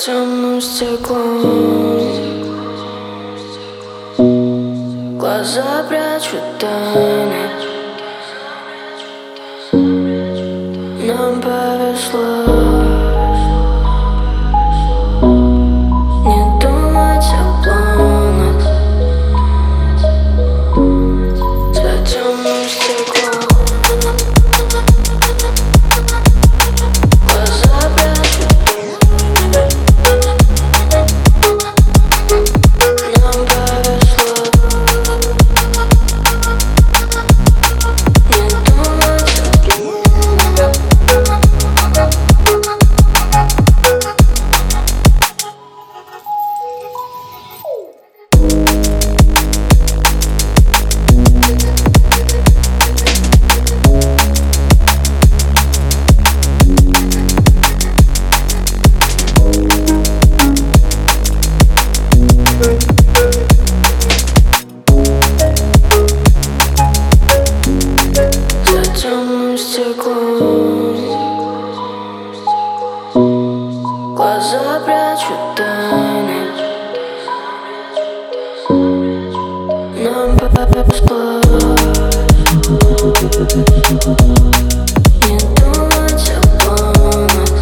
темным стеклом глаза прячут тайны. Нам повезло не думать о планах за темным стеклом. Глаза прячут тайны. Нам повезло не думать о планах. За темным стеклом глаза прячут тайны. Нам повезло не думать о планах.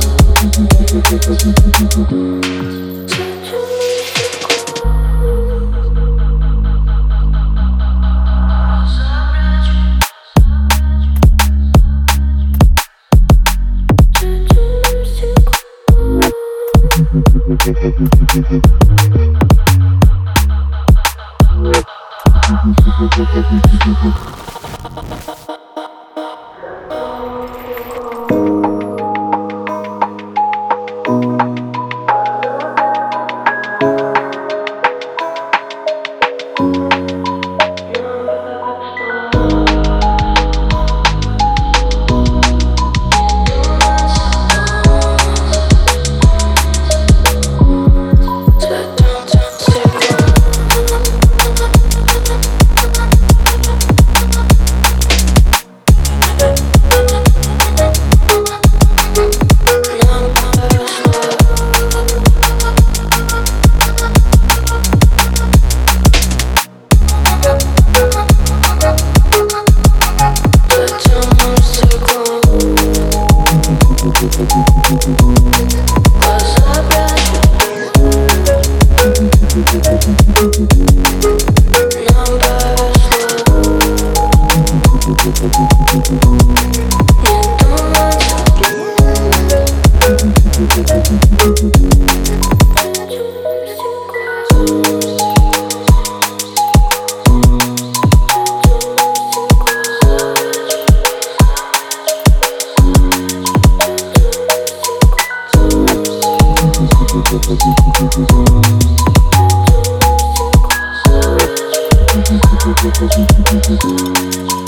Thank you.